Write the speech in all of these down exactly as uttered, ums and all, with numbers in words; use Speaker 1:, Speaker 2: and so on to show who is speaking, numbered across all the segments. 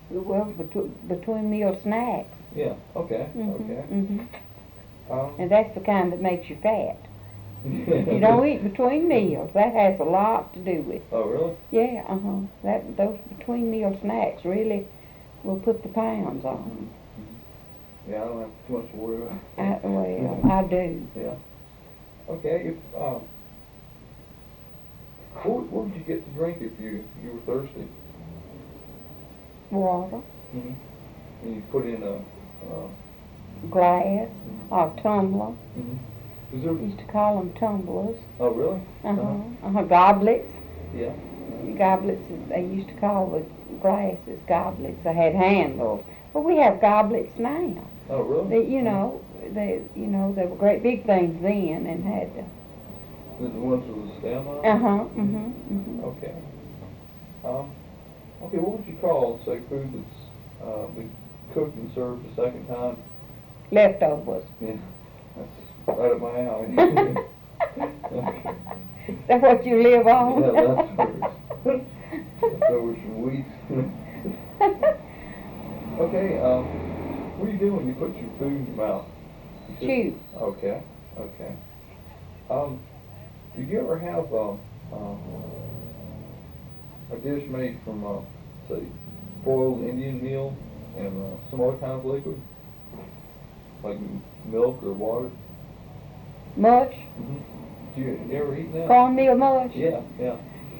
Speaker 1: Well, between, between meal snacks.
Speaker 2: Yeah, okay,
Speaker 1: Mhm,
Speaker 2: okay.
Speaker 1: mhm.
Speaker 2: Um,
Speaker 1: And that's the kind that makes you fat. If you don't eat between meals, that has a lot to do with it.
Speaker 2: Oh, really?
Speaker 1: Yeah, uh-huh. That, those between meal snacks really will put the pounds on.
Speaker 2: Mm-hmm. Yeah, I don't have too much to worry about.
Speaker 1: I, well, I do.
Speaker 2: Yeah. Okay, if, um, what, what would you get to drink if you, you were thirsty?
Speaker 1: Water,
Speaker 2: Mm-hmm. And you put in a, uh,
Speaker 1: glass,
Speaker 2: Mhm.
Speaker 1: or tumbler.
Speaker 2: mm-hmm. Is there,
Speaker 1: We used to call them tumblers.
Speaker 2: oh, really?
Speaker 1: Uh-huh.
Speaker 2: Uh-huh.
Speaker 1: Uh-huh. Goblets.
Speaker 2: Yeah.
Speaker 1: Goblets, they used to call the glasses goblets. They had handles. But we have goblets now.
Speaker 2: Oh, really?
Speaker 1: They, you know, they, you know, they were great big things then and had.
Speaker 2: The, the ones with the stem on?
Speaker 1: Uh huh. Mhm. Mhm.
Speaker 2: Okay. Um. Okay. What would you call, say, food that's uh, been cooked and served a second time?
Speaker 1: Leftovers.
Speaker 2: Yeah. That's right up my alley. Okay.
Speaker 1: Is that what you live on?
Speaker 2: Yeah, leftovers. Leftovers from weeks. Okay. Um. What do you do when you put your food in your mouth? You
Speaker 1: Chew.
Speaker 2: Okay. Okay. Um. Did you ever have um, um, a dish made from, uh, say, boiled Indian meal and uh, some other kind of liquid, like m- milk or water?
Speaker 1: Mush?
Speaker 2: Mm-hmm. Did you, you ever eat that?
Speaker 1: Cornmeal mush?
Speaker 2: Yeah, yeah.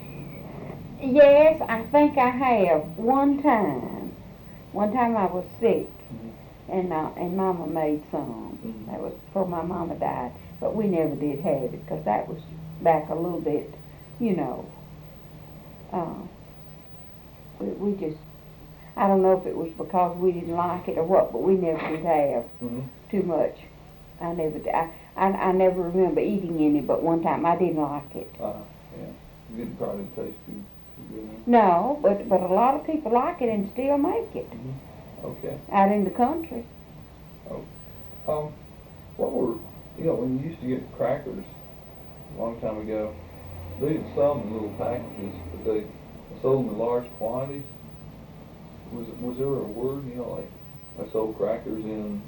Speaker 1: Yes, I think I have. One time. One time I was sick,
Speaker 2: Mm-hmm.
Speaker 1: and uh, and Mama made some.
Speaker 2: Mhm.
Speaker 1: That was before my mama died. But we never did have it, because that was back a little bit, you know. Uh, we, we just, I don't know if it was because we didn't like it or what, but we never did have
Speaker 2: Mm-hmm.
Speaker 1: too much. I never, did. I, I, I never remember eating any, but one time I didn't like it.
Speaker 2: Uh, yeah. You didn't probably taste too, too good, huh?
Speaker 1: No, but but a lot of people like it and still make it
Speaker 2: Mm-hmm. Okay.
Speaker 1: out in the country.
Speaker 2: Oh. Um, what were, you know, when you used to get crackers a long time ago, they didn't sell them in little packages, but they sold them in large quantities. Was was there a word, you know, like I sold crackers in?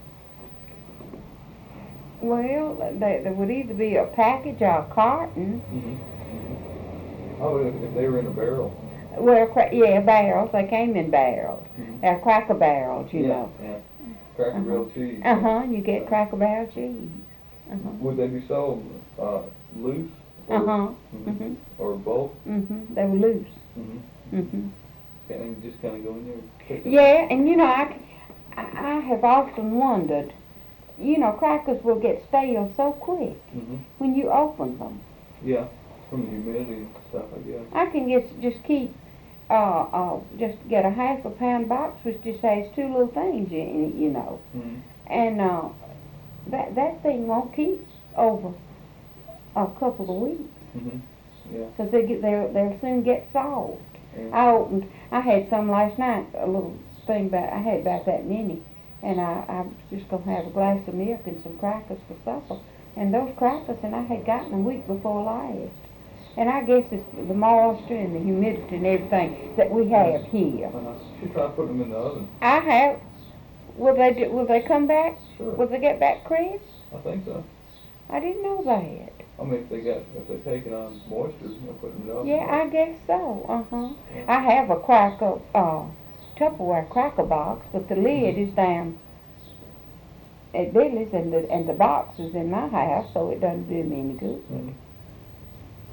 Speaker 1: Well, there, there would either be a package or a carton.
Speaker 2: Mm-hmm. Mm-hmm. Oh, if, if they were in a barrel.
Speaker 1: Well, cra- yeah, barrels. They came in barrels.
Speaker 2: Mm-hmm.
Speaker 1: They're cracker barrels, you
Speaker 2: yeah,
Speaker 1: know.
Speaker 2: Yeah. Cracker
Speaker 1: Uh-huh.
Speaker 2: Barrel cheese.
Speaker 1: Uh huh. You get cracker barrel cheese. Uh huh.
Speaker 2: Would they be sold uh, loose?
Speaker 1: Uh huh.
Speaker 2: Mm-hmm.
Speaker 1: Mhm.
Speaker 2: Or bulk?
Speaker 1: Mhm. They were loose.
Speaker 2: Mm-hmm.
Speaker 1: Mhm.
Speaker 2: And just kind of go in there and pick them?
Speaker 1: Yeah, and you know, I, c- I- I have often wondered. You know, crackers will get stale so quick
Speaker 2: Mm-hmm.
Speaker 1: when you open them.
Speaker 2: Yeah, from the humidity and stuff, I guess.
Speaker 1: I can just just keep, uh, uh, just get a half a pound box which just has two little things in it, you know,
Speaker 2: Mm-hmm.
Speaker 1: and uh, that that thing won't keep over a couple of weeks
Speaker 2: Mm-hmm. Yeah.
Speaker 1: because they get they'll they'll soon get soft.
Speaker 2: Yeah.
Speaker 1: I opened, I had some last night, a little thing about I had about that many, and I I was just gonna have a glass of milk and some crackers for supper, and those crackers, and I had gotten them week before last. And I guess it's the moisture and the humidity and everything that we have here.
Speaker 2: Uh-huh. You try putting them in the oven.
Speaker 1: I have. Will they do, will they come back?
Speaker 2: Sure.
Speaker 1: Will they get back crisp?
Speaker 2: I think so.
Speaker 1: I didn't know that.
Speaker 2: I mean, if they got, if they taken on moisture, you know, put them in the oven.
Speaker 1: Yeah, I guess so. Uh huh. I have a cracker, uh, Tupperware cracker box, but the lid is down at Billy's, and the and the box is in my house, so it doesn't do me any good.
Speaker 2: Mm-hmm.